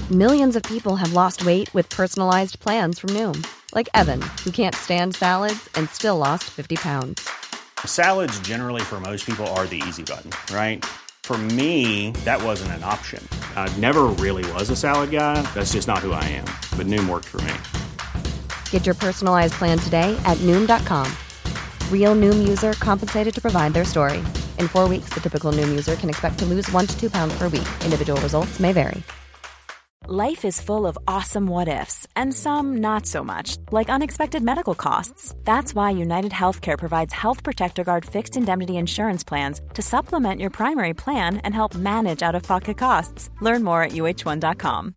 Millions of people have lost weight with personalized plans from Noom. Like Evan, who can't stand salads and still lost 50 pounds. Salads generally for most people are the easy button, right? For me, that wasn't an option. I never really was a salad guy. That's just not who I am. But Noom worked for me. Get your personalized plan today at Noom.com. Real Noom user compensated to provide their story. In 4 weeks, the typical Noom user can expect to lose 1 to 2 pounds per week. Individual results may vary. Life is full of awesome what-ifs, and some not so much, like unexpected medical costs. That's why United Healthcare provides Health Protector Guard fixed indemnity insurance plans to supplement your primary plan and help manage out-of-pocket costs. Learn more at uh1.com.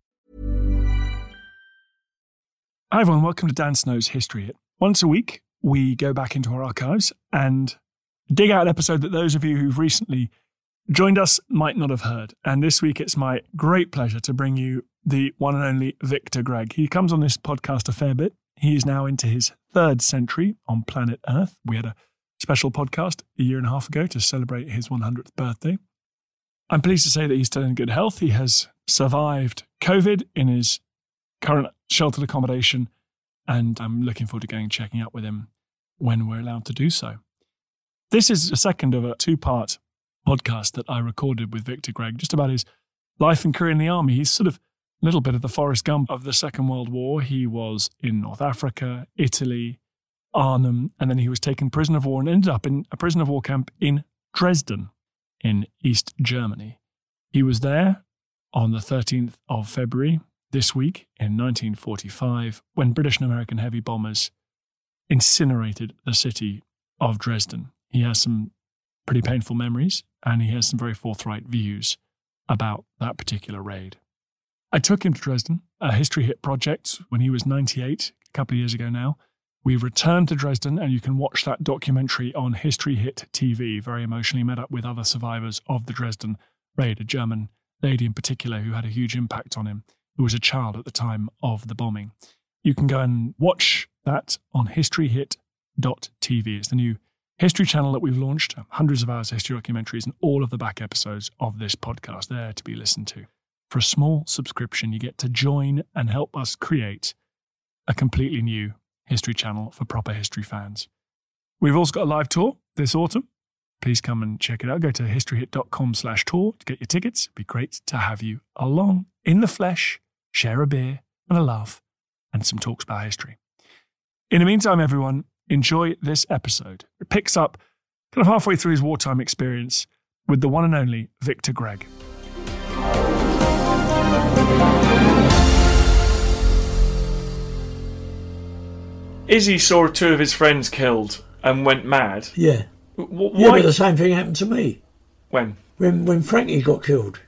Hi everyone, welcome to Dan Snow's History Hit. Once a week, we go back into our archives and dig out an episode that those of you who've recently joined us might not have heard. And this week, it's my great pleasure to bring you the one and only Victor Gregg. He comes on this podcast a fair bit. He is now into his 3rd century on planet Earth. We had a special podcast a year and a half ago to celebrate his 100th birthday. I'm pleased to say that he's still in good health. He has survived COVID in his current sheltered accommodation, and I'm looking forward to going and checking out with him when we're allowed to do so. This is the second of a 2-part podcast that I recorded with Victor Gregg, just about his life and career in the army. He's sort of a little bit of the Forrest Gump of the Second World War. He was in North Africa, Italy, Arnhem, and then he was taken prisoner of war and ended up in a prisoner of war camp in Dresden in East Germany. He was there on the 13th of February this week in 1945 when British and American heavy bombers incinerated the city of Dresden. He has some pretty painful memories, and he has some very forthright views about that particular raid. I took him to Dresden, a History Hit project, when he was 98, a couple of years ago now. We returned to Dresden, and you can watch that documentary on History Hit TV. Very emotionally met up with other survivors of the Dresden raid, a German lady in particular who had a huge impact on him, who was a child at the time of the bombing. You can go and watch that on historyhit.tv. It's the new history channel that we've launched, hundreds of hours of history documentaries and all of the back episodes of this podcast there to be listened to. For a small subscription, you get to join and help us create a completely new history channel for proper history fans. We've also got a live tour this autumn. Please come and check it out. Go to historyhit.com/tour to get your tickets. It'd be great to have you along in the flesh, share a beer and a laugh and some talks about history. In the meantime, everyone, enjoy this episode. It picks up kind of halfway through his wartime experience with the one and only Victor Gregg. Izzy saw 2 of his friends killed and went mad. Yeah. Why? Yeah, but the same thing happened to me. When? When Frankie got killed.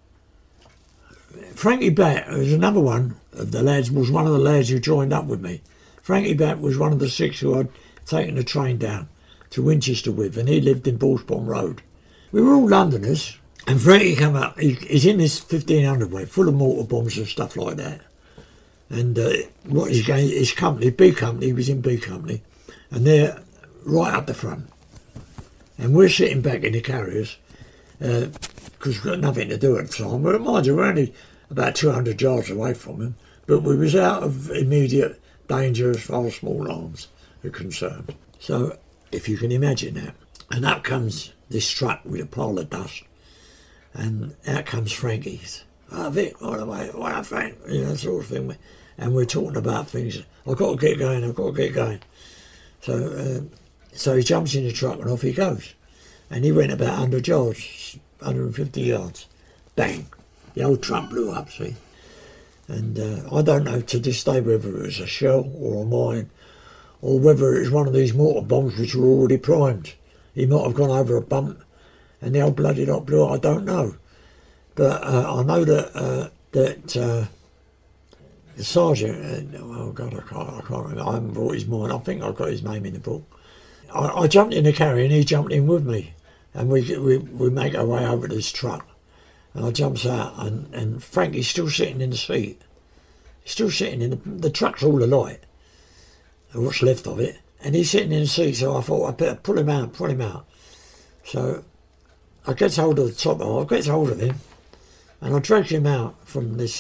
Frankie Batt, who's another one of the lads, was one of the lads who joined up with me. Frankie Batt was one of the 6 who I'd taken the train down to Winchester with, and he lived in Bullsborough Road. We were all Londoners, and Frankie came up. He's in this 1500 way, full of mortar bombs and stuff like that. And his company, B Company, he was in B Company, and they're right up the front. And we're sitting back in the carriers, because we've got nothing to do at the time. But mind you, we're only about 200 yards away from him, but we was out of immediate danger as far as small arms are concerned. So, if you can imagine that. And up comes this truck with a pile of dust, and out comes Frankie's. Oh, Vic, all the way, what Frank, sort of thing. And we're talking about things. I've got to get going. So he jumps in the truck and off he goes. And he went about 100 yards, 150 yards. Bang. The old truck blew up, see. And I don't know to this day whether it was a shell or a mine, or whether it was one of these mortar bombs which were already primed. He might have gone over a bump and the old bloody lot blew up, I don't know. But I know that the sergeant, oh God, I can't remember. I haven't brought his mind. I think I've got his name in the book. I jumped in the carrier and he jumped in with me, and we make our way over to this truck. And I jumps out, and Frankie's still sitting in the seat. He's still sitting in the truck's all alight, what's left of it, and he's sitting in the seat. So I thought I'd better pull him out. So I get hold of the top. I get hold of him, and I drag him out from this,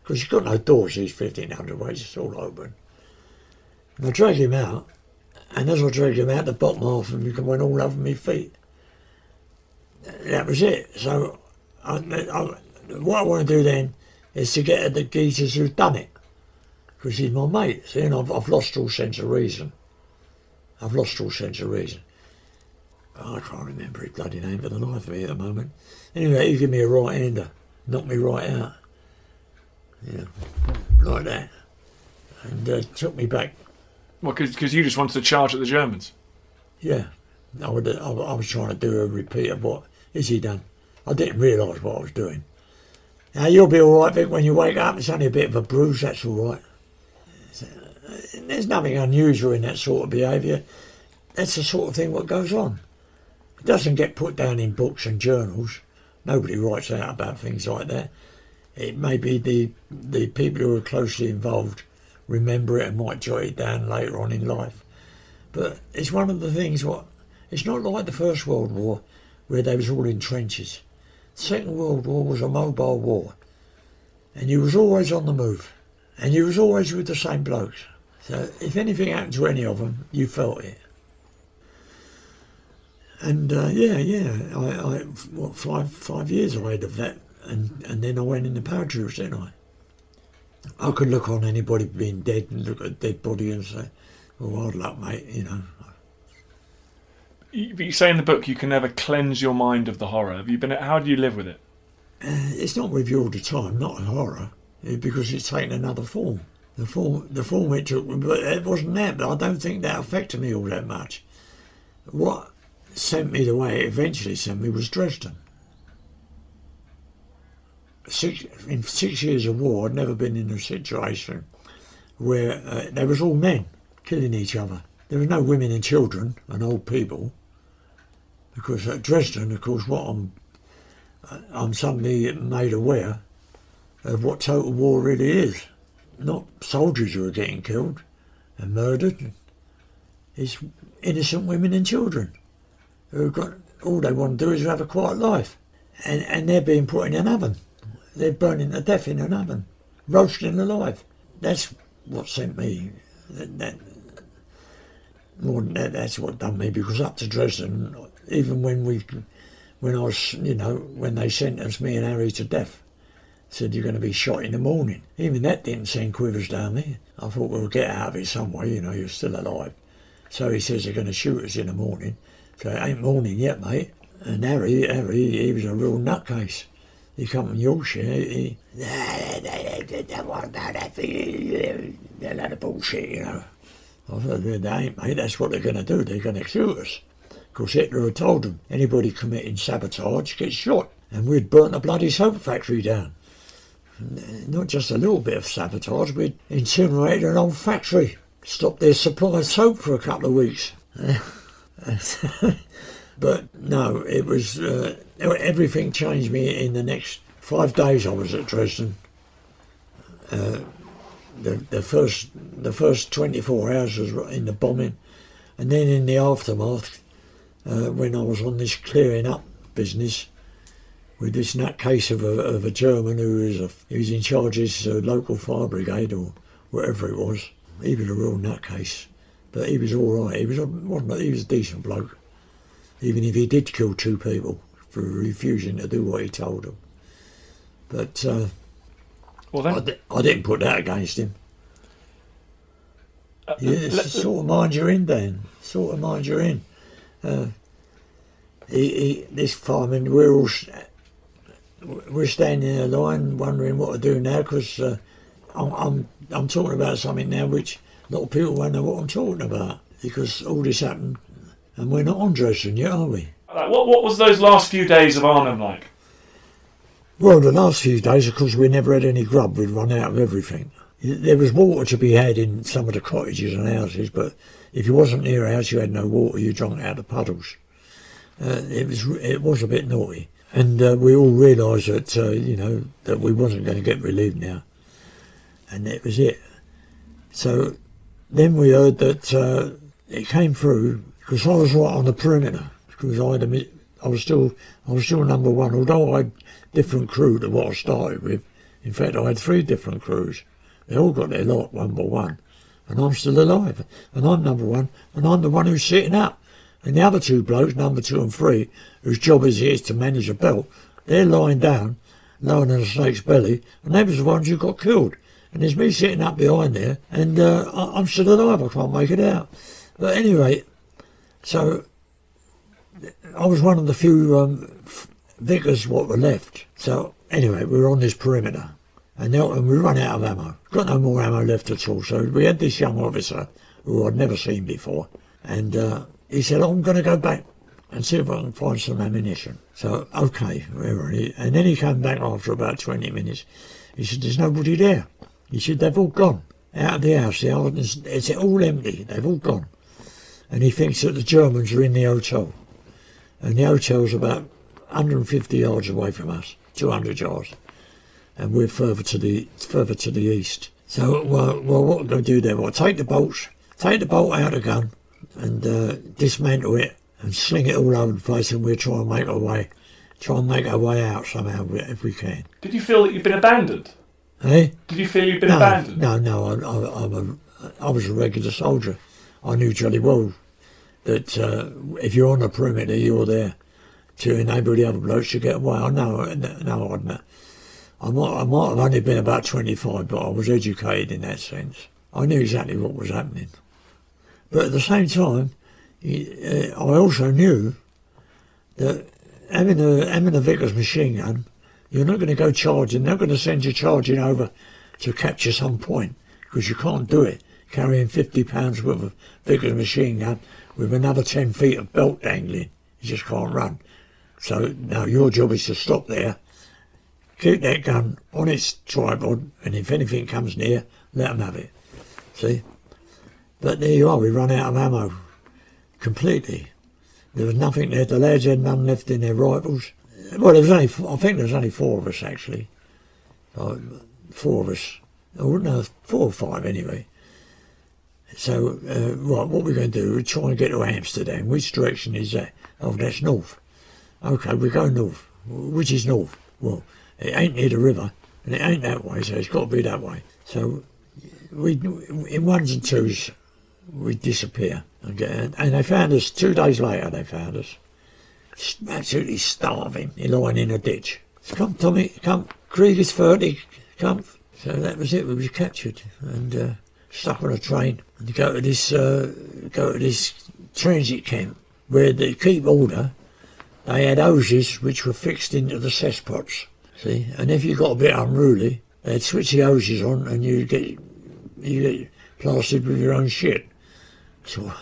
because he's got no doors, these 1500 weights, it's all open. And I drag him out, and as I drag him out, the bottom half of him went all over my feet. That was it. So what I want to do then is to get at the geezers who've done it, because he's my mate. See, and I've lost all sense of reason. I've lost all sense of reason. Oh, I can't remember his bloody name for the life of me at the moment. Anyway, he gave me a right-hander, knocked me right out. Yeah, like that. And took me back. Well, because you just wanted to charge at the Germans? Yeah. I was trying to do a repeat of what Izzy done. I didn't realise what I was doing. Now, you'll be all right, Vic, when you wake up. It's only a bit of a bruise, that's all right. There's nothing unusual in that sort of behaviour. That's the sort of thing what goes on. It doesn't get put down in books and journals. Nobody writes out about things like that. It may be the people who are closely involved remember it and might jot it down later on in life. But it's one of the things it's not like the First World War where they was all in trenches. The Second World War was a mobile war. And you was always on the move. And you was always with the same blokes. So if anything happened to any of them, you felt it. And I 5 years I had of that, and then I went in the paratroops, didn't I? I could look on anybody being dead and look at a dead body and say, "Well, hard luck, mate," you know. But you say in the book you can never cleanse your mind of the horror. How do you live with it? It's not with you all the time, not a horror, because it's taken another form. The form it took, but it wasn't that. But I don't think that affected me all that much. What sent me the way it eventually sent me was Dresden. In 6 years of war, I'd never been in a situation where there was all men killing each other. There was no women and children and old people, because at Dresden, of course, I'm suddenly made aware of what total war really is. Not soldiers who are getting killed and murdered. It's innocent women and children who've got all they want to do is have a quiet life, and they're being put in an oven. They're burning to death in an oven, roasting alive. That's what sent me. More than that, that's what done me, because up to Dresden, even when they sentenced me and Harry to death, said you're going to be shot in the morning. Even that didn't send quivers down me. I thought, we'll get out of it some way, you're still alive. So he says they're going to shoot us in the morning. So it ain't morning yet, mate. And Harry, he was a real nutcase. He come from Yorkshire, that what about that thing? They're a lot of bullshit, I thought, they ain't, mate, that's what they're going to do. They're going to shoot us. Of course, Hitler had told them, anybody committing sabotage gets shot. And we'd burnt a bloody soap factory down. Not just a little bit of sabotage, we'd incinerated an old factory. Stopped their supply of soap for a couple of weeks. But no, it was everything changed me in the next 5 days I was at Dresden. The first 24 hours was in the bombing, and then in the aftermath, when I was on this clearing up business with this nutcase of a German who was in charge of his local fire brigade or whatever it was. He was a real nutcase, but he was all right. He was a decent bloke, even if he did kill 2 people for refusing to do what he told them. But I didn't put that against him. Sort of mind you're in, Dan. Sort of mind you're in. This fireman, we're standing in a line wondering what to do now, because I'm talking about something now which a lot of people won't know what I'm talking about, because all this happened and we're not on Dresden yet, are we? What was those last few days of Arnhem like? Well, the last few days, of course, we never had any grub. We'd run out of everything. There was water to be had in some of the cottages and houses, but if you wasn't near a house, you had no water. You drank out of puddles. It was a bit naughty, and we all realised that that we wasn't going to get relieved now, and that was it. So then we heard that it came through, because I was right on the perimeter, because I was still number one, although I had different crew to what I started with, In fact, I had 3 different crews. They all got their lot one by one. And I'm still alive. And I'm number 1. And I'm the one who's sitting up. And the other 2 blokes, number 2 and 3, whose job it is to manage a belt, they're lying down, lower than a snake's belly, and they was the ones who got killed. And there's me sitting up behind there, and I'm still alive. I can't make it out. But anyway, so I was one of the few Vickers what were left. So anyway, we were on this perimeter, and we run out of ammo. Got no more ammo left at all. So we had this young officer who I'd never seen before, and he said, I'm going to go back and see if I can find some ammunition. So, okay, and then he came back after about 20 minutes. He said, there's nobody there. He said, they've all gone out of the house. It's all empty. They've all gone. And he thinks that the Germans are in the hotel. And the hotel's about 150 yards away from us, 200 yards. And we're further to the east. So, well, what can I do there? Well, take the bolt out of the gun and dismantle it and sling it all over the place, and we'll try and make our way out somehow if we can. Did you feel that you'd been abandoned? Eh? Did you feel you'd been abandoned? No, I was a regular soldier. I knew jolly well that if you're on the perimeter, you're there to enable the other blokes to get away. I might have only been about 25, but I was educated in that sense. I knew exactly what was happening. But at the same time, I also knew that having a Vickers machine gun, you're not going to go charging. They're not going to send you charging over to capture some point, because you can't do it carrying 50 pounds worth of Vickers machine gun with another 10 feet of belt dangling. You just can't run. So now your job is to stop there, keep that gun on its tripod, and if anything comes near, let them have it. See? But there you are, we run out of ammo completely. There was nothing there. The lads had none left in their rifles. Well, I think there was only 4 of us actually. 4 of us. Oh, no, 4 or 5 anyway. So, right, what we're going to do, we're trying to get to Amsterdam. Which direction is that? Oh, that's north. Okay, we go north. Which is north? Well, it ain't near the river, and it ain't that way, so it's got to be that way. So, in 1s and 2s, we disappear. Okay? And they found us 2 days later. They found us absolutely starving, lying in a ditch. So come, Tommy, come. Krieg is 30. Come. So that was it. We were captured and stuck on a train and go to this transit camp where to keep order. They had hoses which were fixed into the cesspots. See, and if you got a bit unruly, they'd switch the hoses on and you get plastered with your own shit. So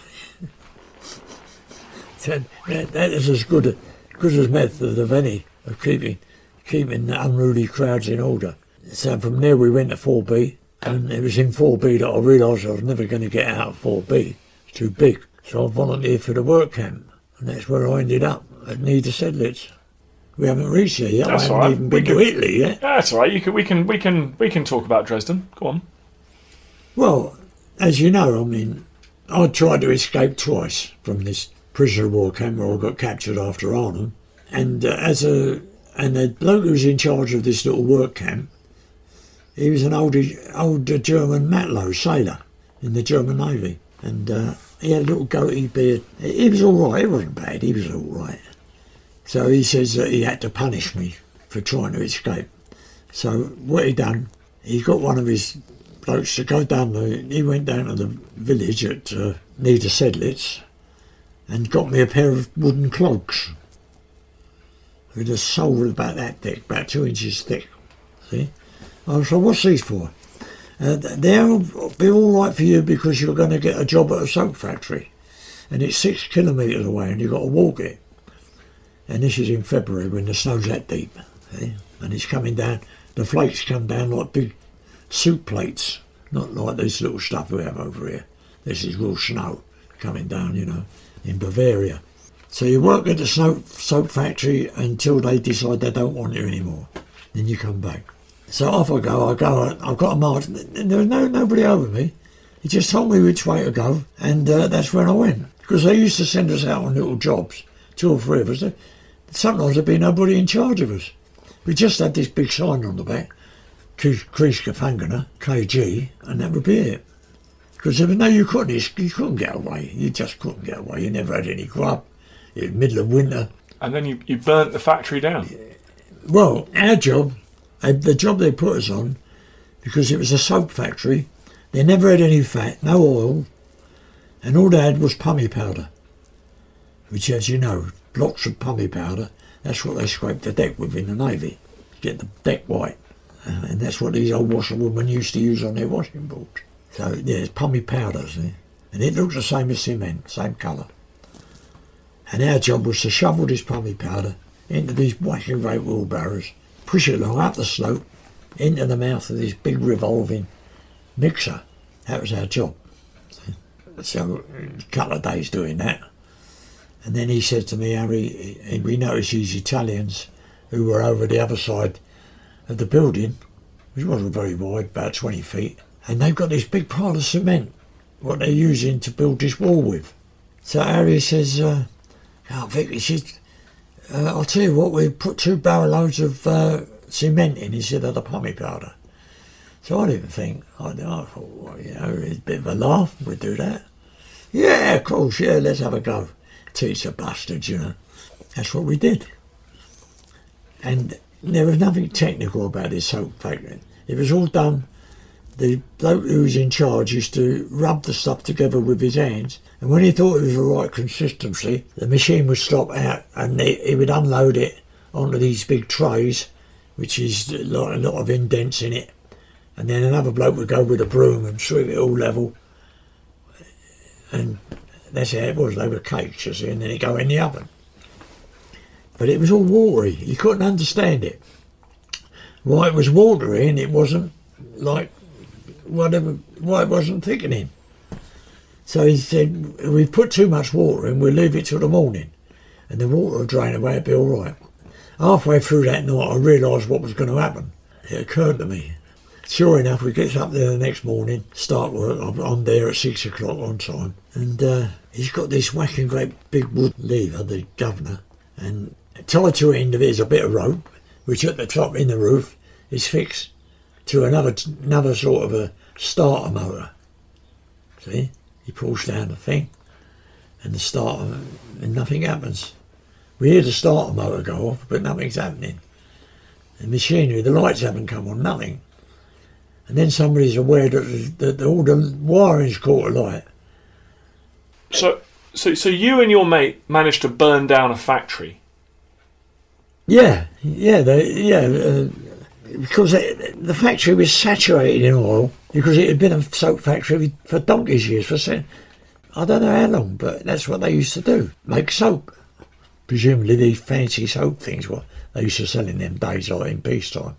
that is as good as method of any of keeping the unruly crowds in order. So from there we went to 4B, and it was in 4B that I realised I was never going to get out of 4B. It's too big. So I volunteered for the work camp, and that's where I ended up at Nieder Sedlitz. We haven't reached there yet. That's I haven't even been to Italy yet. That's all right. We can talk about Dresden. Go on. Well, as you know, I mean, I tried to escape twice from this prisoner of war camp where I got captured after Arnhem, and the bloke who was in charge of this little work camp, he was an older German matlow sailor in the German Navy, and he had a little goatee beard. He was all right. It wasn't bad. He was all right. So he says that he had to punish me for trying to escape. So what he done, he got one of his blokes to go down he went down to the village at Nieder Sedlitz and got me a pair of wooden clogs with a sole about that thick, about 2 inches thick. See? So what's these for? They'll be all right for you because you're going to get a job at a soap factory, and it's 6 kilometres away and you've got to walk it. And this is in February when the snow's that deep, see? And it's coming down, the flakes come down like big soup plates, not like this little stuff we have over here. This is real snow coming down, you know, in Bavaria. So you work at the soap factory until they decide they don't want you anymore. Then you come back. So off I go, I've got a march. There was nobody over me. He just told me which way to go, and that's when I went. Because they used to send us out on little jobs, 2 or 3 of us. Sometimes there'd be nobody in charge of us. We just had this big sign on the back. Kriegsgefangene, KG, and that would be it. Because there was you couldn't get away. You just couldn't get away. You never had any grub. It was middle of winter. And then you burnt the factory down. Well, our job, the job they put us on, because it was a soap factory, they never had any fat, no oil, and all they had was pumice powder, which, as you know, blocks of pumice powder, that's what they scraped the deck with in the Navy, to get the deck white. And that's what these old washerwomen used to use on their washing boards. So, yeah, it's pumice powder, see? And it looks the same as cement, same colour. And our job was to shovel this pumice powder into these whacking great wheelbarrows, push it along up the slope, into the mouth of this big revolving mixer. That was our job. So, a couple of days doing that. And then he said to me, Harry, we noticed these Italians who were over the other side of the building, which wasn't very wide, about 20 feet, and they've got this big pile of cement, what they're using to build this wall with. So Harry says, Vic, he said, I'll tell you what, we put 2 barrel loads of cement in instead of the pumice powder. So I didn't think, I thought, well, it's a bit of a laugh, we'd do that. Yeah, of course, yeah, let's have a go. Teach the bastards, That's what we did. And there was nothing technical about this soap factory. It was all done. The bloke who was in charge used to rub the stuff together with his hands, and when he thought it was the right consistency, the machine would stop out and he would unload it onto these big trays, which is a lot of indents in it, and then another bloke would go with a broom and sweep it all level, and that's how it was. They were cakes, you see, and then it'd go in the oven. But it was all watery. You couldn't understand it. Why it was watery and it wasn't like whatever, why it wasn't thickening. So he said, we've put too much water in, we'll leave it till the morning, and the water will drain away, it'll be all right. Halfway through that night, I realised what was going to happen. It occurred to me. Sure enough, we get up there the next morning, start work. I'm there at 6 o'clock on time, and he's got this whacking great big wood lever, the governor, and tied to the end of it is a bit of rope, which at the top in the roof is fixed to another sort of a starter motor. See? He pulls down the thing, and the starter, and nothing happens. We hear the starter motor go off, but nothing's happening. The machinery, the lights haven't come on, nothing. And then somebody's aware that all the wiring's caught alight. So you and your mate managed to burn down a factory? Yeah, because the factory was saturated in oil, because it had been a soap factory for donkey's years, I don't know how long, but that's what they used to do, make soap. Presumably these fancy soap things were they used to sell in them days, like in peacetime.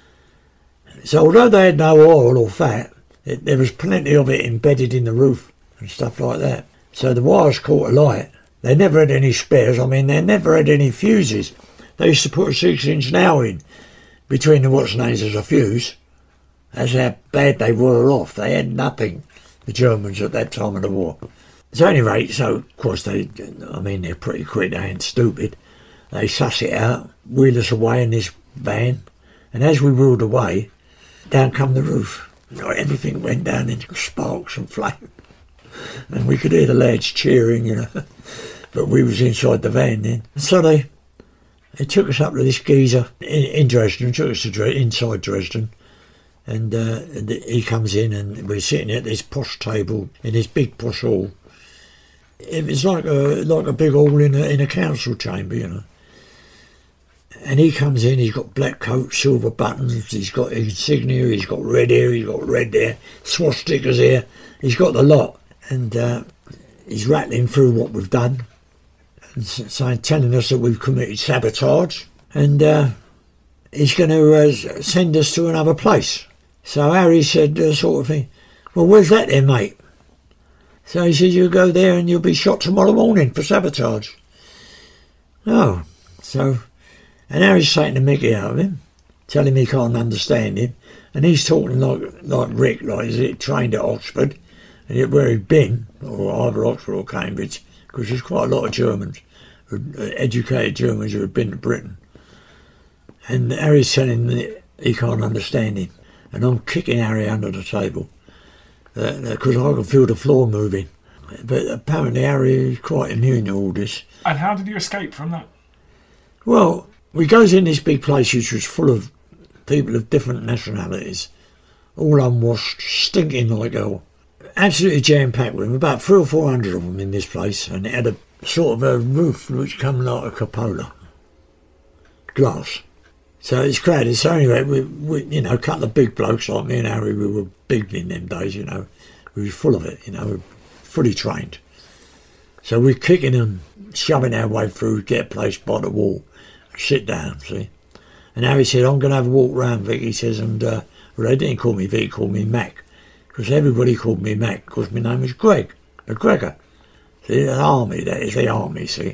So although they had no oil or fat, there was plenty of it embedded in the roof and stuff like that. So the wires caught alight. They never had any spares. I mean, they never had any fuses. They used to put a 6-inch nail in between the what's known as a fuse. That's how bad they were off. They had nothing, the Germans, at that time of the war. So at any rate, so of course they're pretty quick, they ain't stupid. They suss it out, wheel us away in this van, and as we wheeled away, down come the roof. Everything went down into sparks and flame. And we could hear the lads cheering, But we was inside the van then. So they took us up to this geezer in Dresden, took us to inside Dresden. And he comes in and we're sitting at this posh table in this big posh hall. It was like a big hall in a council chamber, And he comes in, he's got black coat, silver buttons, he's got insignia, he's got red hair, he's got red hair, swastikas here, he's got the lot. And he's rattling through what we've done, and telling us that we've committed sabotage, and he's going to send us to another place. So Harry said, sort of thing, well, where's that then, mate? So he said, you go there and you'll be shot tomorrow morning for sabotage. Oh, so... And Harry's taking the mickey out of him, telling him he can't understand him, and he's talking like Rick, like he's trained at Oxford, and where he'd been, or either Oxford or Cambridge, because there's quite a lot of Germans, educated Germans who had been to Britain. And Harry's telling him that he can't understand him. and I'm kicking Harry under the table because I can feel the floor moving. But apparently Harry is quite immune to all this. And how did you escape from that? Well, we goes in this big place which was full of people of different nationalities, all unwashed, stinking like hell. Absolutely jam-packed with them, about 300 or 400 of them in this place, and it had a sort of a roof which come like a cupola. Glass. So it's crowded. So anyway, we you know, a couple of big blokes like me and Harry, we were big in them days, you know. We were full of it, you know, fully trained. So we're kicking them, shoving our way through, get a place by the wall, sit down, see. And Harry said, I'm going to have a walk round, Vic, he says, and well, they didn't call me Vic, they called me Mac. Because everybody called me Mac, because my name was Greg, McGregor. See, the army, that is the army, see.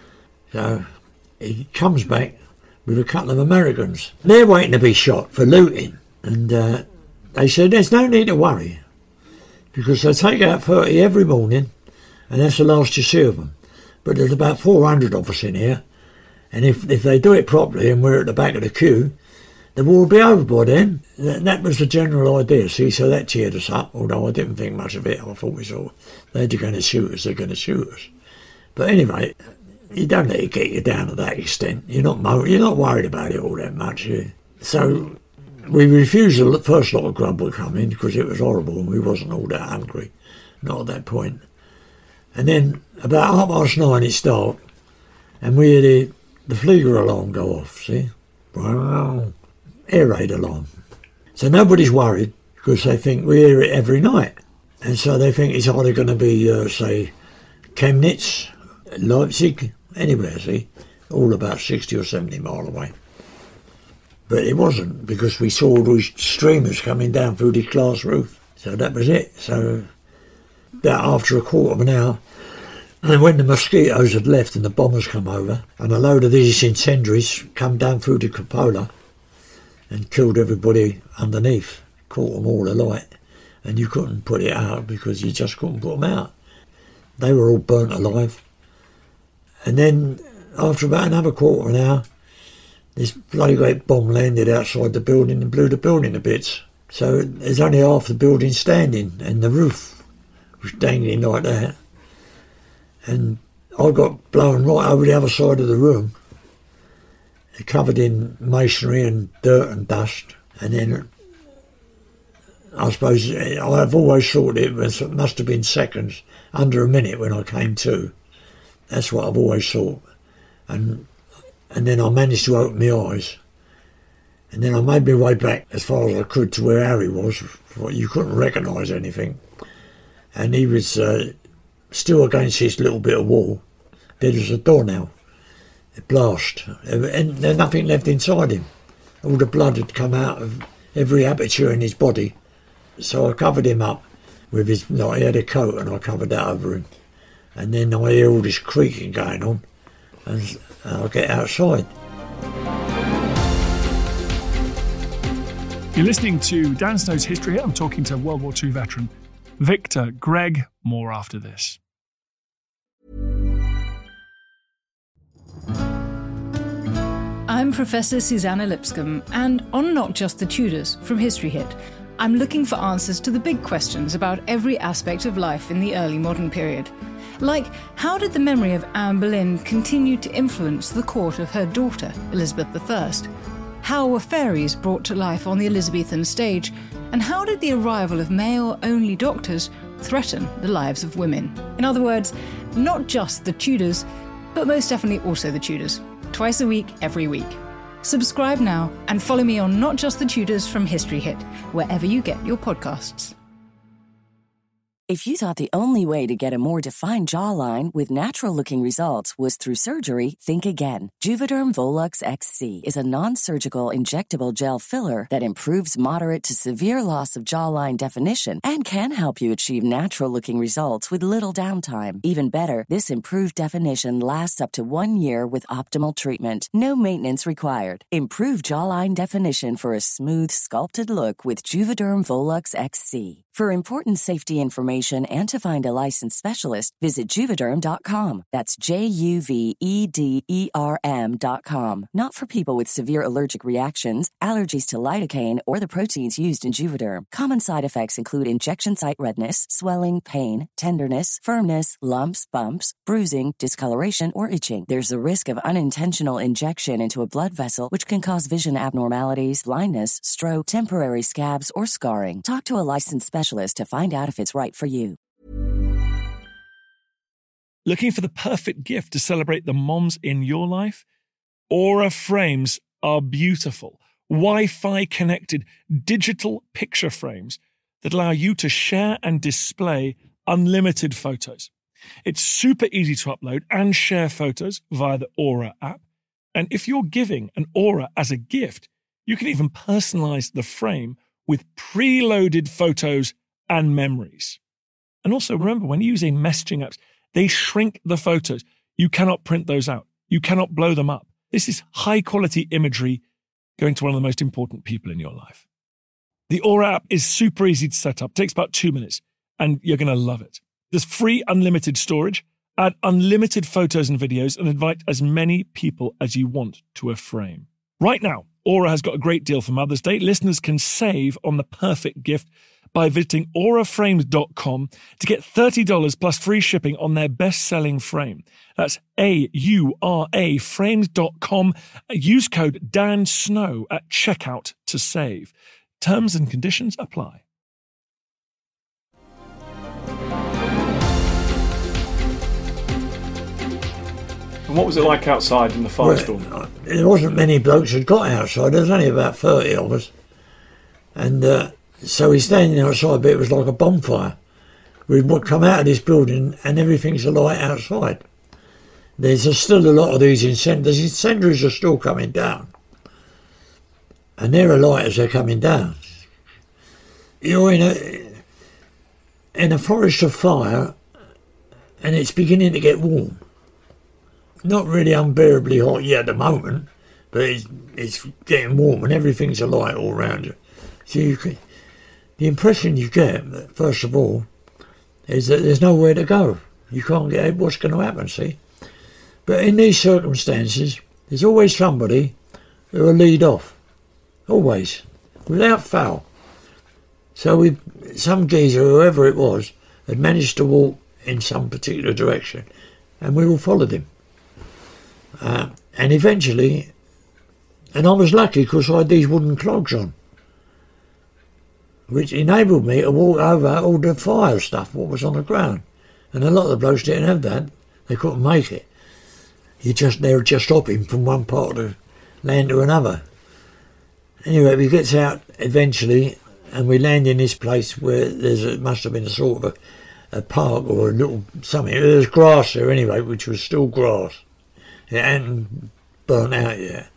So he comes back with a couple of Americans. They're waiting to be shot for looting. And they said, there's no need to worry, because they take out 30 every morning, and that's the last you see of them. But there's about 400 of us in here, and if they do it properly and we're at the back of the queue, the war will be over by then. That was the general idea, see, so that cheered us up, although I didn't think much of it. I thought we saw, they're going to shoot us, they're going to shoot us. But anyway, you don't let it get you down to that extent. You're not worried about it all that much. So we refused the first lot of grub would come in because it was horrible and we wasn't all that hungry, not at that point. And then about 9:30 it's dark, and we hear the Flieger alarm go off, see? Wow. Air raid alarm. So nobody's worried because they think we hear it every night. And so they think it's either going to be, say, Chemnitz, Leipzig, anywhere, see? All about 60 or 70 miles away. But it wasn't, because we saw all these streamers coming down through this glass roof. So that was it. So about after a quarter of an hour, and when the mosquitoes had left and the bombers come over, and a load of these incendiaries come down through the cupola and killed everybody underneath, caught them all alight, and you couldn't put it out because you just couldn't put them out. They were all burnt alive. And then after about another quarter of an hour, this bloody great bomb landed outside the building and blew the building to bits. So there's only half the building standing, and the roof was dangling like that. And I got blown right over the other side of the room, covered in masonry and dirt and dust. And then I suppose I've always thought it must have been seconds, under a minute when I came to. That's what I've always thought. And then I managed to open my eyes. And then I made my way back as far as I could to where Harry was. You couldn't recognise anything. And he was still against his little bit of wall. There was a doornail, a blast, and there's nothing left inside him. All the blood had come out of every aperture in his body. So I covered him up with his, he had a coat and I covered that over him. And then I hear all this creaking going on, and I get outside. You're listening to Dan Snow's History. I'm talking to World War II veteran Victor Gregg. More after this. I'm Professor Susanna Lipscomb, and on Not Just the Tudors from History Hit, I'm looking for answers to the big questions about every aspect of life in the early modern period. Like, how did the memory of Anne Boleyn continue to influence the court of her daughter, Elizabeth I? How were fairies brought to life on the Elizabethan stage? And how did the arrival of male-only doctors threaten the lives of women? In other words, not just the Tudors, but most definitely also the Tudors. Twice a week, every week. Subscribe now and follow me on Not Just the Tudors from History Hit, wherever you get your podcasts. If you thought the only way to get a more defined jawline with natural-looking results was through surgery, think again. Juvederm Volux XC is a non-surgical injectable gel filler that improves moderate to severe loss of jawline definition and can help you achieve natural-looking results with little downtime. Even better, this improved definition lasts up to 1 year with optimal treatment. No maintenance required. Improve jawline definition for a smooth, sculpted look with Juvederm Volux XC. For important safety information and to find a licensed specialist, visit Juvederm.com. That's JUVEDERM.com. Not for people with severe allergic reactions, allergies to lidocaine, or the proteins used in Juvederm. Common side effects include injection site redness, swelling, pain, tenderness, firmness, lumps, bumps, bruising, discoloration, or itching. There's a risk of unintentional injection into a blood vessel, which can cause vision abnormalities, blindness, stroke, temporary scabs, or scarring. Talk to a licensed specialist to find out if it's right for you. Looking for the perfect gift to celebrate the moms in your life? Aura frames are beautiful, Wi-Fi connected digital picture frames that allow you to share and display unlimited photos. It's super easy to upload and share photos via the Aura app. And if you're giving an Aura as a gift, you can even personalize the frame with preloaded photos and memories. And also remember, when using messaging apps, they shrink the photos. You cannot print those out. You cannot blow them up. This is high quality imagery going to one of the most important people in your life. The Aura app is super easy to set up. It takes about 2 minutes and you're going to love it. There's free unlimited storage, add unlimited photos and videos, and invite as many people as you want to a frame. Right now, Aura has got a great deal for Mother's Day. Listeners can save on the perfect gift by visiting auraframes.com to get $30 plus free shipping on their best-selling frame. That's AURA frames.com. Use code DANSNOW at checkout to save. Terms and conditions apply. And what was it like outside in the firestorm? There wasn't many blokes that got outside. There was only about 30 of us. And so we're standing outside, but it was like a bonfire. We'd come out of this building and everything's alight outside. There's still a lot of these incendiaries. Incendiaries are still coming down. And they're alight as they're coming down. You're in a forest of fire and it's beginning to get warm. Not really unbearably hot yet at the moment, but it's getting warm and everything's alight all around you. So the impression you get, first of all, is that there's nowhere to go. You can't get what's going to happen, see? But in these circumstances, there's always somebody who will lead off. Always. Without fail. So some geezer, whoever it was, had managed to walk in some particular direction, and we all followed him. And eventually, and I was lucky because I had these wooden clogs on, which enabled me to walk over all the fire stuff, what was on the ground. And a lot of the blokes didn't have that. They couldn't make it. They were just hopping from one part of the land to another. Anyway, we get out eventually, and we land in this place where must have been a sort of a park or a little something. There's grass there anyway, which was still grass. It hadn't burnt out yet.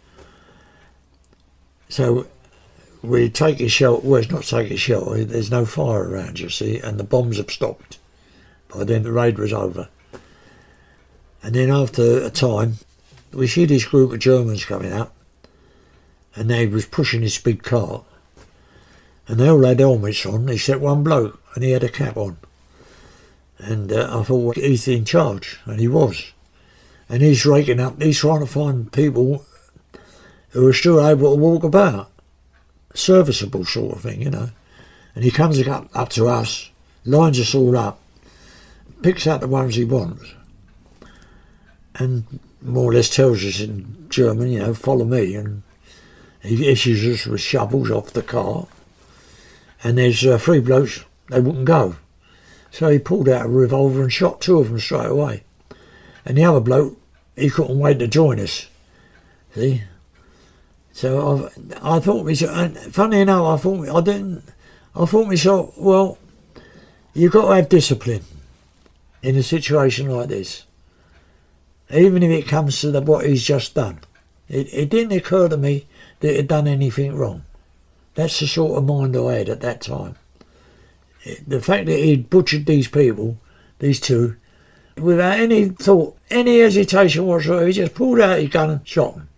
So we take a shelter. Well, it's not take a shelter. There's no fire around, you see, and the bombs have stopped. By then the raid was over. And then after a time, we see this group of Germans coming up, and they was pushing this big cart. And they all had helmets on, except one bloke, and he had a cap on. And I thought, well, he's in charge, and he was. And he's raking up, he's trying to find people who are still able to walk about. Serviceable sort of thing, you know. And he comes up to us, lines us all up, picks out the ones he wants, and more or less tells us in German, you know, follow me. And he issues us with shovels off the cart. And there's 3 blokes, they wouldn't go. So he pulled out a revolver and shot 2 of them straight away. And the other bloke, he couldn't wait to join us. See? So I thought myself, funny enough, I thought myself, well, you've got to have discipline in a situation like this. Even if it comes to what he's just done. It didn't occur to me that he'd done anything wrong. That's the sort of mind I had at that time. The fact that he'd butchered these people, these 2, without any thought, any hesitation whatsoever, he just pulled out his gun and shot them.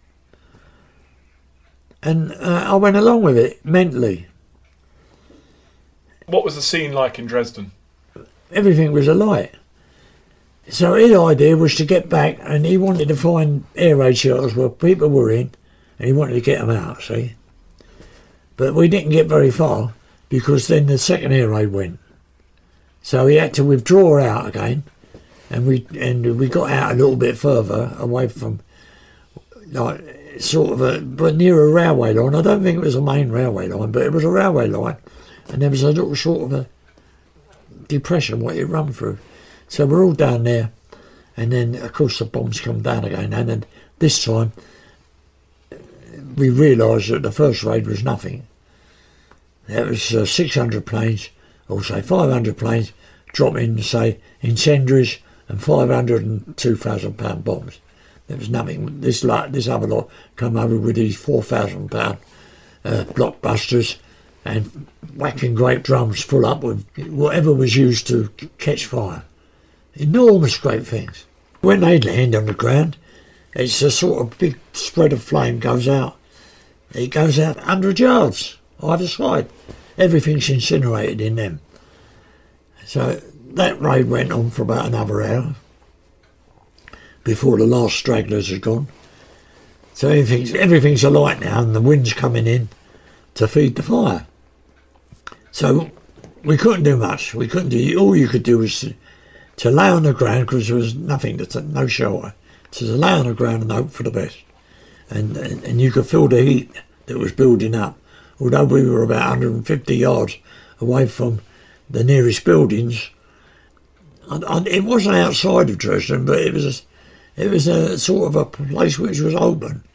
And I went along with it mentally. What was the scene like in Dresden? Everything was alight. So his idea was to get back, and he wanted to find air raid shelters where people were in, and he wanted to get them out, see. But we didn't get very far, because then the second air raid went. So he had to withdraw out again, and we got out a little bit further, away from, like, sort of but near a railway line. I don't think it was a main railway line, but it was a railway line, and there was a little sort of a depression what it run through. So we're all down there, and then of course the bombs come down again, and then this time we realised that the first raid was nothing. There was 600 planes, or say 500 planes, dropping, say, incendiaries and 500 and 2,000 pound bombs. There was nothing. This other lot come over with these 4,000 pound blockbusters, and whacking great drums full up with whatever was used to catch fire. Enormous great things. When they land on the ground, it's a sort of big spread of flame goes out. It goes out 100 yards either side. Everything's incinerated in them. So that raid went on for about another hour before the last stragglers had gone. So everything's alight now, and the wind's coming in to feed the fire. So we couldn't do much. We couldn't do. All you could do was to lay on the ground, because there was nothing, no shelter. So to lay on the ground and hope for the best. And you could feel the heat that was building up. Although we were about 150 yards away from the nearest buildings, it wasn't outside of Dresden, but it was a sort of a place which was open,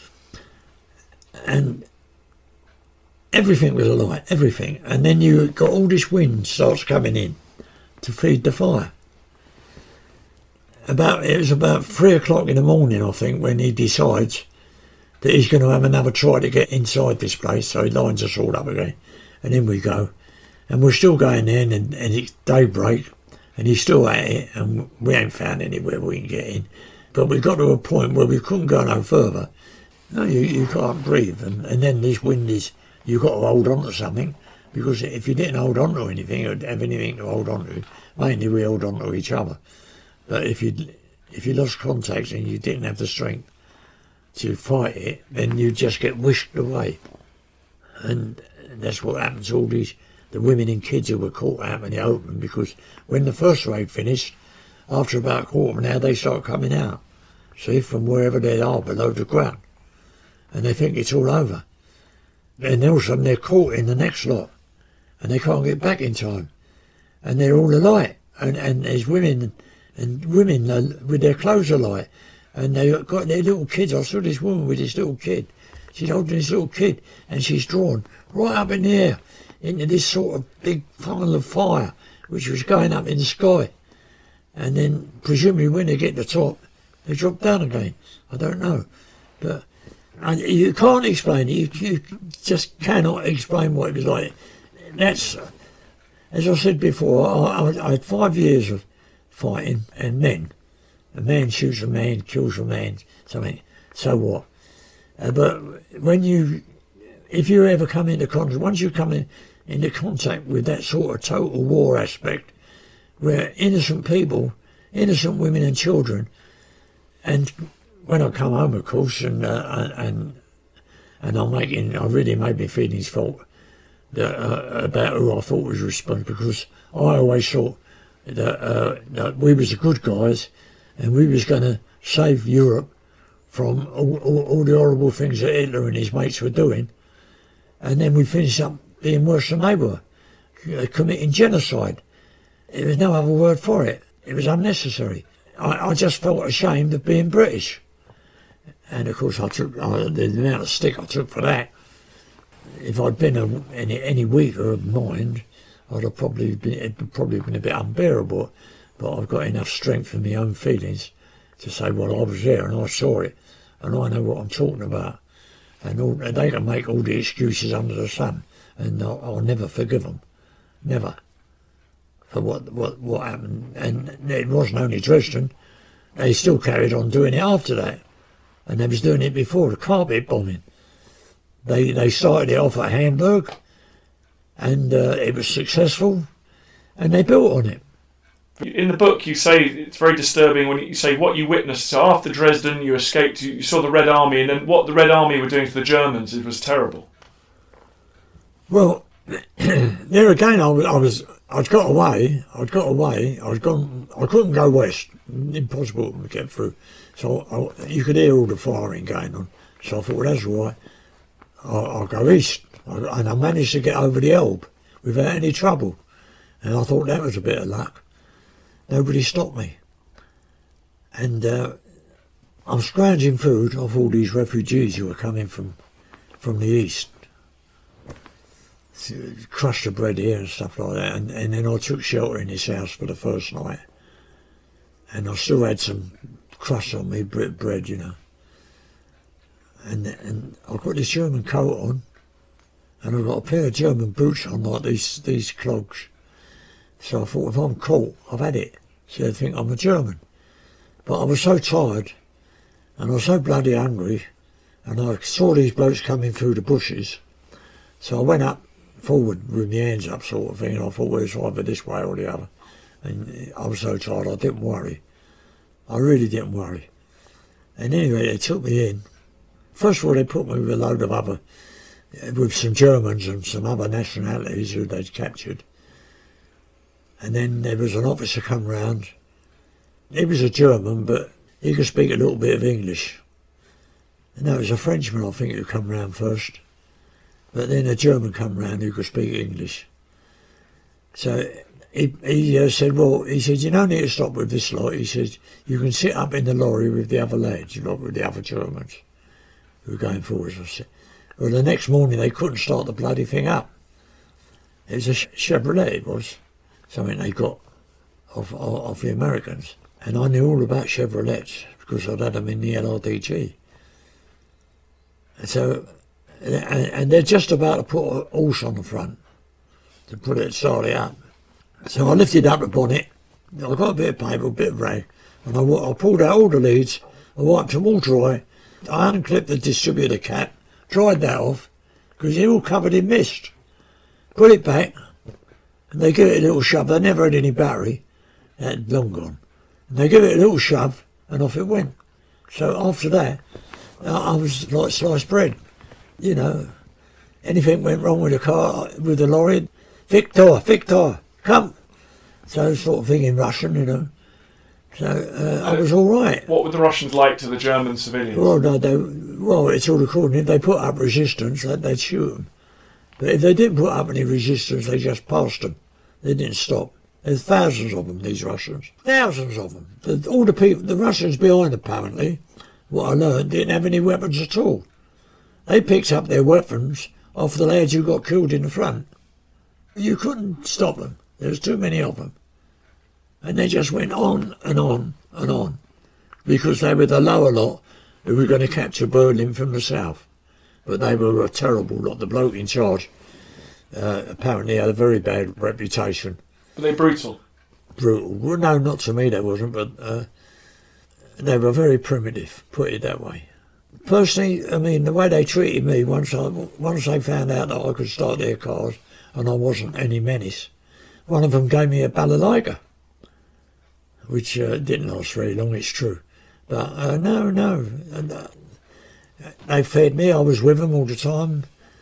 and everything was alight, everything. And then you got all this wind starts coming in to feed the fire. It was about 3 o'clock in the morning, I think, when he decides that he's going to have another try to get inside this place. So he lines us all up again, and in we go. And we're still going in, and it's daybreak, and he's still at it, and we ain't found anywhere we can get in. But we got to a point where we couldn't go no further. No, you can't breathe, and then this wind is, you've got to hold on to something, because if you didn't hold on to anything, you'd have anything to hold on to. Mainly we held on to each other. But if you lost contact and you didn't have the strength to fight it, then you just get whisked away. And that's what happened to all the women and kids who were caught out in the open, because when the first raid finished, after about a quarter of an hour, they start coming out, see, from wherever they are below the ground. And they think it's all over. And all of a sudden they're caught in the next lot, and they can't get back in time. And they're all alight, and there's women with their clothes alight, and they've got their little kids. I saw this woman with this little kid. She's holding this little kid, and she's drawn right up in the air into this sort of big funnel of fire, which was going up in the sky. And then, presumably, when they get to the top, they drop down again. I don't know. But you can't explain it. You just cannot explain what it was like. That's, as I said before, I had 5 years of fighting, and then a man shoots a man, kills a man, something. So what? But if you ever come into contact, once you come into contact with that sort of total war aspect, where innocent people, innocent women and children, and when I come home, of course, and I really made me feelings fault about who I thought was responsible, because I always thought that we was the good guys, and we was going to save Europe from all the horrible things that Hitler and his mates were doing, and then we finished up being worse than they were, committing genocide. There was no other word for it. It was unnecessary. I just felt ashamed of being British. And of course I took the amount of stick I took for that. If I'd been any weaker of mind, it'd have probably been a bit unbearable. But I've got enough strength in my own feelings to say, well, I was there and I saw it, and I know what I'm talking about. And they can make all the excuses under the sun, and I'll never forgive them. Never. For what happened. And it wasn't only Dresden. They still carried on doing it after that. And they was doing it before, the carpet bombing. They started it off at Hamburg, And it was successful, and they built on it. In the book, you say it's very disturbing when you say what you witnessed. So after Dresden, you escaped, you saw the Red Army, and then what the Red Army were doing to the Germans, it was terrible. Well, there again, I'd got away. I couldn't go west. Impossible to get through. So you could hear all the firing going on. So I thought, well, that's all right. I'll go east. And I managed to get over the Elbe without any trouble. And I thought that was a bit of luck. Nobody stopped me. And I'm scrounging food off all these refugees who were coming from the east. Crust of bread here and stuff like that. And then I took shelter in this house for the first night. And I still had some crust on me, bread, you know. And I've got this German coat on. And I've got a pair of German boots on, like these clogs. So I thought, if I'm caught, I've had it. So they think I'm a German. But I was so tired, and I was so bloody hungry, and I saw these blokes coming through the bushes. So I went up forward with my hands up, sort of thing, and I thought, well, it's either this way or the other. And I was so tired, I didn't worry. I really didn't worry. And anyway, they took me in. First of all, they put me with a load of with some Germans and some other nationalities who they'd captured. And then there was an officer come round. He was a German, but he could speak a little bit of English. And there was a Frenchman, I think, who come round first. But then a German come round who could speak English. So he said, well, he said, you don't need to stop with this lot. He said, you can sit up in the lorry with the other lads, with the other Germans who were going forwards. I said, well, the next morning they couldn't start the bloody thing up. It was a Chevrolet, it was. Something they got off the Americans. And I knew all about Chevrolets because I'd had them in the LRDG. And so, and they're just about to put a horse on the front to put it slightly up. So I lifted up the bonnet, I got a bit of paper, a bit of rag, and I pulled out all the leads, I wiped them all dry, I unclipped the distributor cap, dried that off, because they're all covered in mist. Put it back, and they give it a little shove. They never had any battery, that had long gone. And they give it a little shove, and off it went. So after that, I was like sliced bread. You know, anything went wrong with the car, with the lorry, Victor, come. So sort of thing in Russian, you know. So I was all right. What were the Russians like to the German civilians? Well, no, it's all according. If they put up resistance, they'd shoot them. But if they didn't put up any resistance, they just passed them. They didn't stop. There's thousands of them, these Russians. Thousands of them. All the people, the Russians behind, apparently, what I learned, didn't have any weapons at all. They picked up their weapons off the lads who got killed in the front. You couldn't stop them. There was too many of them. And they just went on and on and on. Because they were the lower lot who were going to capture Berlin from the south. But they were a terrible lot. The bloke in charge apparently had a very bad reputation. Were they brutal? Brutal. Well, no, not to me they wasn't, but they were very primitive, put it that way. Personally, I mean, the way they treated me, once they found out that I could start their cars and I wasn't any menace, one of them gave me a balalaika, which didn't last very long, it's true. But no. They fed me, I was with them all the time.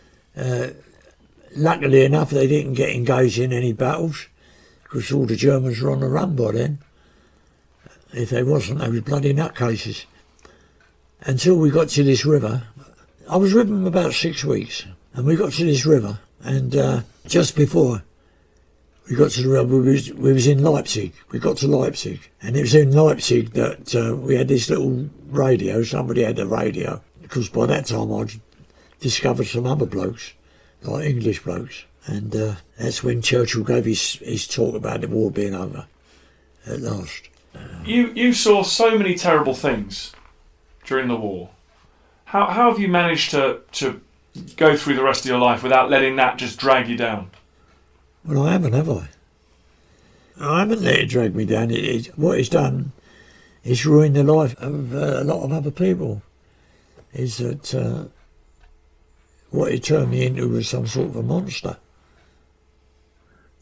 Luckily enough, they didn't get engaged in any battles, because all the Germans were on the run by then. If they wasn't, they was bloody nutcases. Until we got to this river. I was with them about 6 weeks, and we got to this river, and just before we got to the river, we was in Leipzig. We got to Leipzig, and it was in Leipzig that we had this little radio. Somebody had the radio, because by that time I'd discovered some other blokes, like English blokes, and that's when Churchill gave his talk about the war being over at last. You saw so many terrible things during the war. How have you managed to go through the rest of your life without letting that just drag you down? Well, I haven't, have I? I haven't let it drag me down. What it's done is ruined the life of a lot of other people. Is that what it turned me into was some sort of a monster.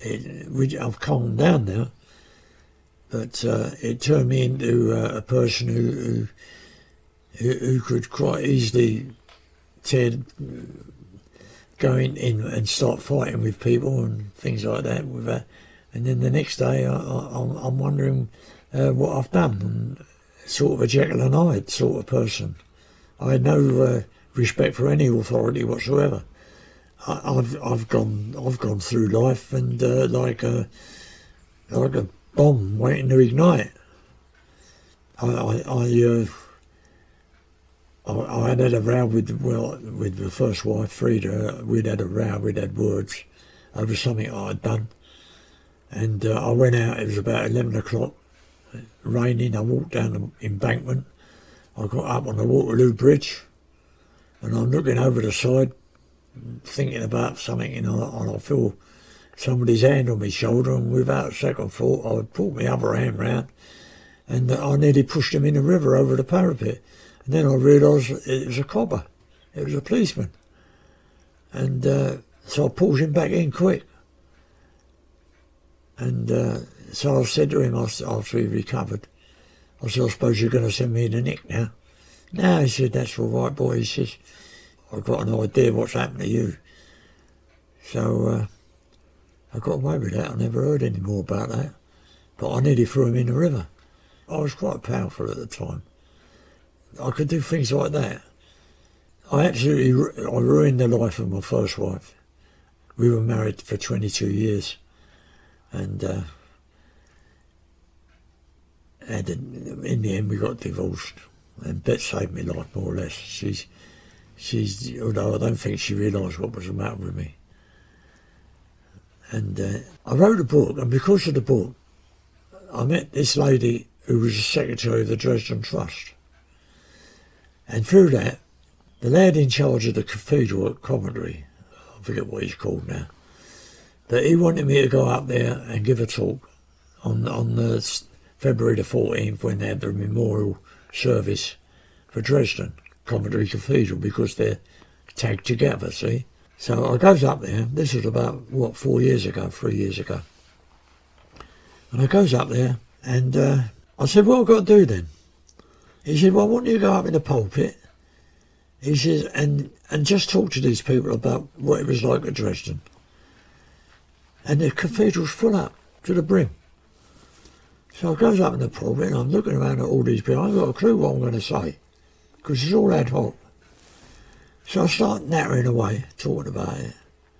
I've calmed down now, but it turned me into a person who could quite easily go in and start fighting with people and things like that. And then the next day I'm wondering what I've done, and sort of a Jekyll and Hyde sort of person. I had no respect for any authority whatsoever. I've gone through life and like a bomb waiting to ignite. I had a row with the first wife, Frida. We'd had a row, we'd had words over something I'd done. And I went out, it was about 11 o'clock, raining. I walked down the embankment. I got up on the Waterloo Bridge, and I'm looking over the side, thinking about something, and I feel somebody's hand on my shoulder, and without a second thought, I pulled my other hand round, and I nearly pushed him in the river over the parapet. And then I realised it was a copper. It was a policeman. And so I pulled him back in quick. And so I said to him after he recovered, I said, I suppose you're going to send me in the nick now? No, he said, that's all right, boy. He says, I've got an idea what's happened to you. So I got away with that. I never heard any more about that. But I nearly threw him in the river. I was quite powerful at the time. I could do things like that. I ruined the life of my first wife. We were married for 22 years. And in the end we got divorced. And Bet saved my life, more or less. She's although I don't think she realised what was the matter with me. And I wrote a book, and because of the book, I met this lady who was the secretary of the Dresden Trust. And through that, the lad in charge of the cathedral at Coventry, I forget what he's called now, but he wanted me to go up there and give a talk on the February the 14th when they had the memorial service for Dresden, Coventry Cathedral, because they're tagged together, see? So I goes up there, this was about, 3 years ago. And I goes up there and I said, what have I got to do then? He said, well, I want you to go up in the pulpit, he says, and just talk to these people about what it was like at Dresden. And the cathedral's full up to the brim. So I goes up in the pulpit and I'm looking around at all these people. I ain't got a clue what I'm going to say, because it's all ad hoc. So I start nattering away, talking about it.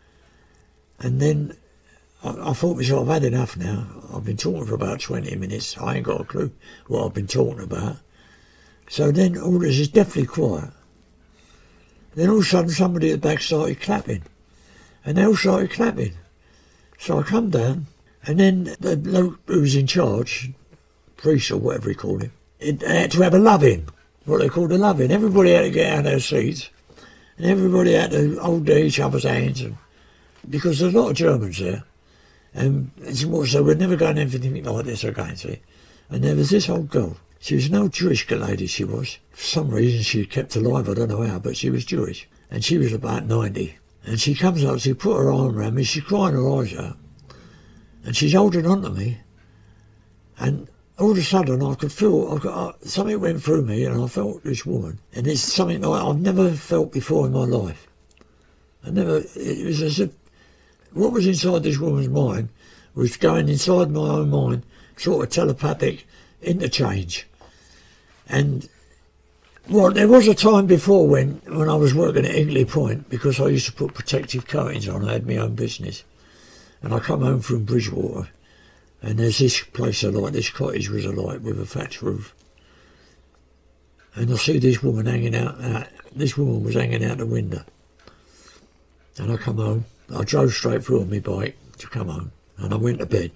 And then I thought to myself, I've had enough now. I've been talking for about 20 minutes. I ain't got a clue what I've been talking about. So then all this is deathly quiet. Then all of a sudden somebody at the back started clapping. And they all started clapping. So I come down, and then the bloke who was in charge, priest or whatever he called him, they had to have a love-in, what they called a love-in. Everybody had to get out of their seats, and everybody had to hold each other's hands, and, because there's a lot of Germans there. And it's more so we're never going to anything like this again, see. And there was this old girl. She was an old Jewish lady, she was. For some reason she kept alive, I don't know how, but she was Jewish. And she was about 90. And she comes up, she put her arm around me, she's crying her eyes out. And she's holding on to me. And all of a sudden I could feel, something went through me and I felt this woman. And it's something like I've never felt before in my life. It was as if what was inside this woman's mind was going inside my own mind, sort of telepathic interchange. And well, there was a time before when I was working at Hinkley Point, because I used to put protective coatings on, I had my own business. And I come home from Bridgewater, and there's this place alight, this cottage was alight with a thatched roof. And I see this woman hanging out, this woman was hanging out the window. And I come home, I drove straight through on my bike to come home, and I went to bed.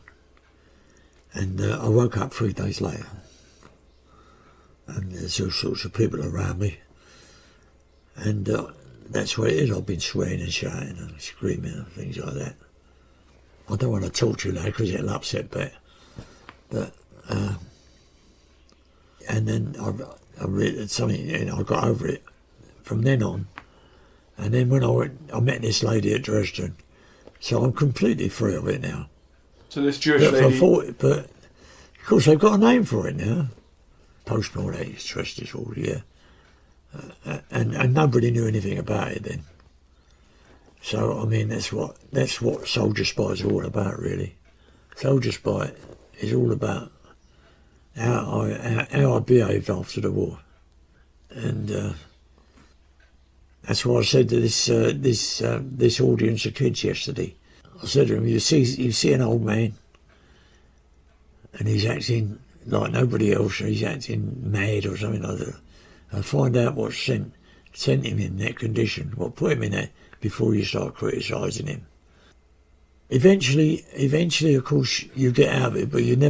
And I woke up 3 days later. And there's all sorts of people around me. And that's what it is. I've been swearing and shouting and screaming and things like that. I don't want to talk to you now because it'll upset Bet. But, and then I read something and I got over it from then on. And then when I met this lady at Dresden. So I'm completely free of it now. So this Jewish lady... But of course they've got a name for it now. Post-mortem stress disorder, yeah. And nobody knew anything about it then. So, I mean, that's what Soldier Spy is all about, really. Soldier Spy is all about how I behaved after the war. And that's why I said to this audience of kids yesterday. I said to them, you see an old man, and he's acting like nobody else, or he's acting mad or something like that. And find out what sent him in that condition, what put him in that, before you start criticising him. Eventually, of course, you get out of it, but you're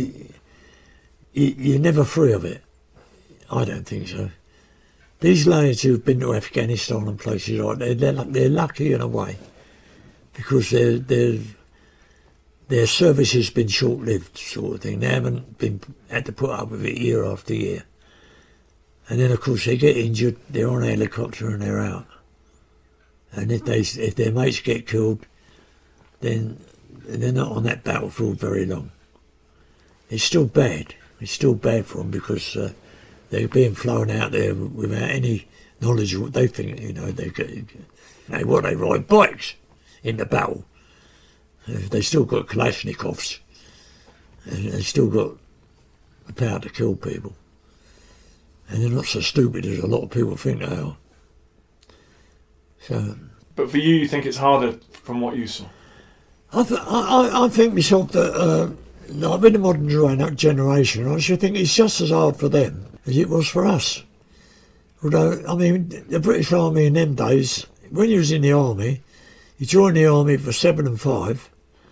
never free of it. I don't think so. These lads who've been to Afghanistan and places like that, they're lucky in a way, because their service has been short-lived, sort of thing. They haven't had to put up with it year after year. And then, of course, they get injured, they're on a helicopter and they're out. And if their mates get killed, then they're not on that battlefield very long. It's still bad. It's still bad for them, because they're being flown out there without any knowledge of what they think. They ride bikes in the battle. They still got Kalashnikovs, and they still got the power to kill people. And they're not so stupid as a lot of people think they are. So, but for you think it's harder from what you saw? I think myself that I've been a modern generation. I should think it's just as hard for them as it was for us. Although, I mean, the British Army in them days, when you was in the army, you joined the army for 7 and 5,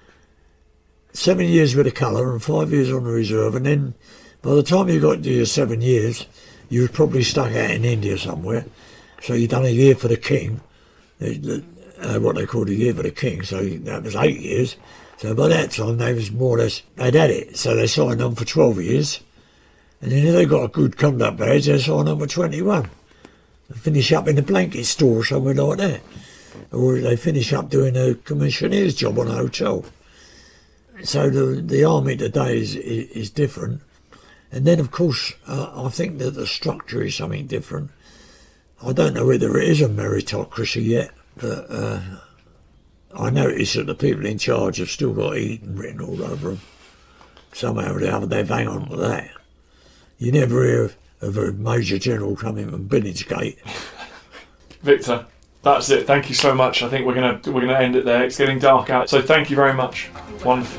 7 years with a colour and 5 years on the reserve, and then by the time you got to your 7 years, you was probably stuck out in India somewhere. So you'd done a year for the king. What they called a year for the king, so that was 8 years. So by that time they was more or less, they'd had it, so they signed on for 12 years, and then if they got a good conduct badge, they signed on for 21. They finish up in a blanket store or somewhere like that, or they finish up doing a commissioner's job on a hotel. So the army today is different, and then of course I think that the structure is something different. I don't know whether it is a meritocracy yet, but I notice that the people in charge have still got Eton written all over them. Somehow or the other they've hang on to that. You never hear of a Major General coming from Billingsgate. Victor, that's it. Thank you so much. I think we're gonna end it there. It's getting dark out, so thank you very much. Wonderful.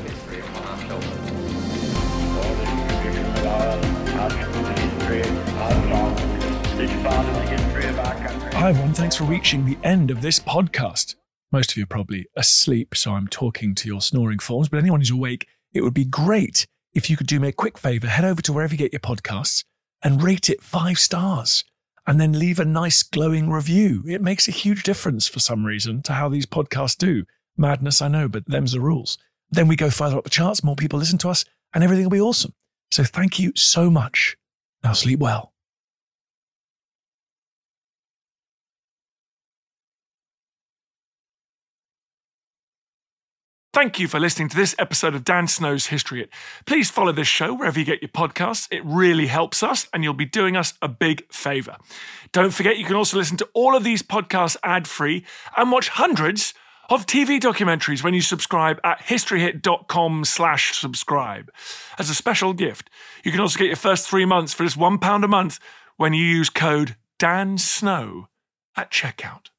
Hi everyone, thanks for reaching the end of this podcast. Most of you are probably asleep, so I'm talking to your snoring forms, but anyone who's awake, it would be great if you could do me a quick favour, head over to wherever you get your podcasts and rate it 5 stars, and then leave a nice glowing review. It makes a huge difference for some reason to how these podcasts do. Madness, I know, but them's the rules. Then we go further up the charts, more people listen to us, and everything will be awesome. So thank you so much. Now sleep well. Thank you for listening to this episode of Dan Snow's History Hit. Please follow this show wherever you get your podcasts. It really helps us, and you'll be doing us a big favour. Don't forget, you can also listen to all of these podcasts ad-free and watch hundreds of TV documentaries when you subscribe at historyhit.com/subscribe. As a special gift, you can also get your first 3 months for just £1 a month when you use code DANSNOW at checkout.